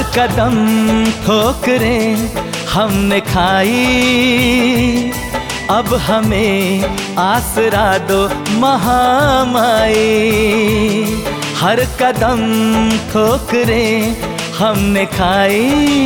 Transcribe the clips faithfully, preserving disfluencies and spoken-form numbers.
हर कदम ठोकरें हमने खाई, अब हमें आसरा दो महामाई। हर कदम ठोकरें हमने खाई,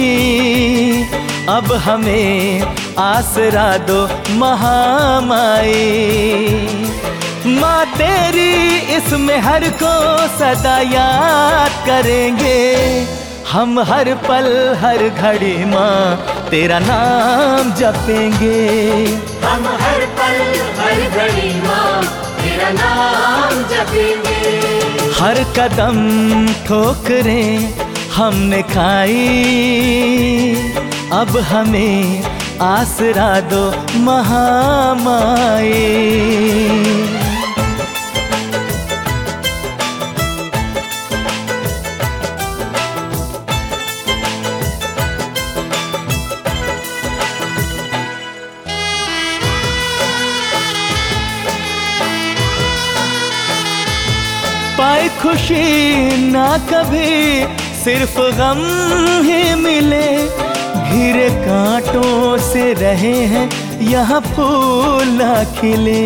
अब हमें आसरा दो महामाई। माँ तेरी इसमें हर को सदा याद करेंगे, हम हर पल हर घड़ी माँ तेरा नाम जपेंगे। हम हर पल हर घड़ी माँ तेरा नाम जपेंगे। हर कदम ठोकरें हमने खाई, अब हमें आसरा दो महामाई। पाए खुशी ना कभी सिर्फ गम ही मिले, घिरे कांटों से रहे हैं यहाँ फूल ना खिले।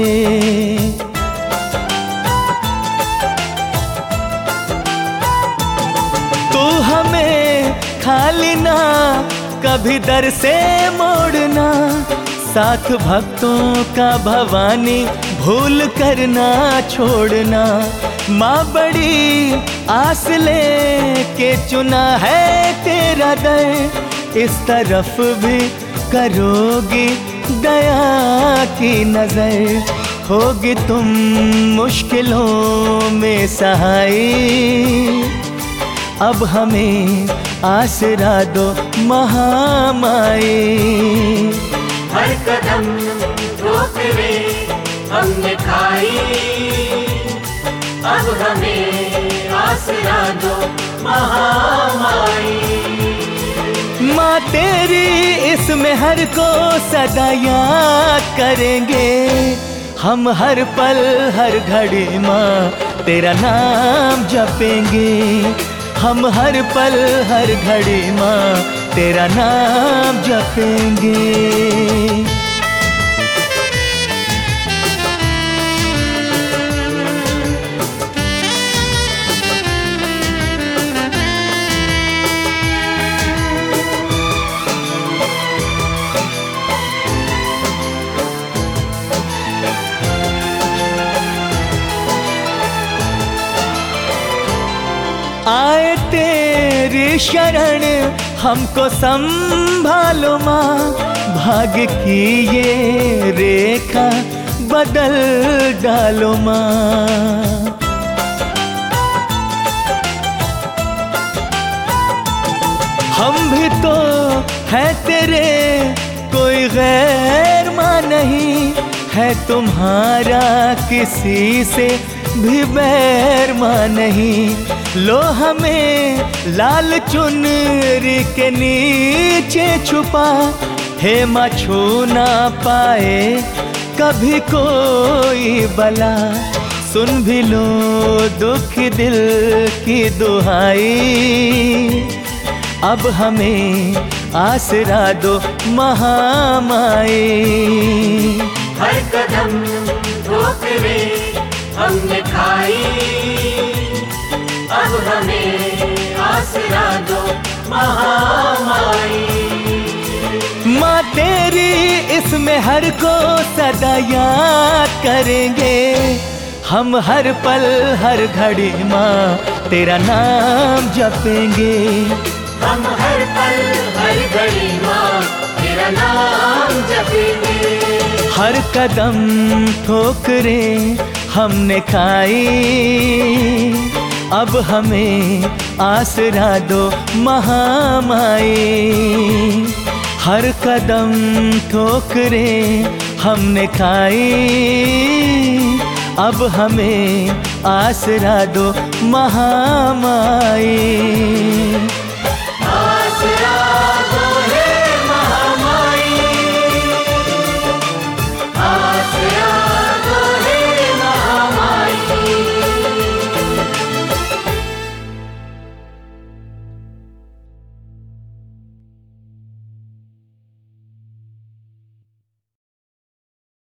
तू हमें खाली ना कभी दर से मोड़ना, साथ भक्तों का भवानी भूल कर ना छोड़ना। माँ बड़ी आस ले के चुना है तेरा दर, इस तरफ भी करोगी दया की नजर। होगी तुम मुश्किलों में सहाय, अब हमें आसरा दो महामाई। हर कदम ठोकरें हमने खाई, अब हमें आसरा दो महामाई। माँ तेरी इसमें हर को सदा याद करेंगे, हम हर पल हर घड़ी माँ तेरा नाम जपेंगे। हम हर पल हर घड़ी माँ तेरा नाम जपेंगे। आए तेरी शरण हमको संभालो माँ, भाग्य की ये रेखा बदल डालो माँ। हम भी तो है तेरे, कोई गैर माँ नहीं है, तुम्हारा किसी से भी बैर माँ नहीं। लो हमें लाल चुनरी के नीचे छुपा, हे माँ छू ना पाए कभी कोई बला। सुन भी लो दुख दिल की दुहाई, अब हमें आसरा दो महामाई। हर कदम ठोकरें हमने खाई, अब हमें आसरा दो महामाई। माँ तेरी इसमें हर को सदा याद करेंगे, हम हर पल हर घड़ी माँ तेरा नाम जपेंगे। हम हर पल हर घड़ी माँ तेरा नाम जपेंगे। हर कदम ठोकरें हमने खाई, अब हमें आसरा दो महामाई। हर कदम ठोकरें हमने खाई, अब हमें आसरा दो महामाई।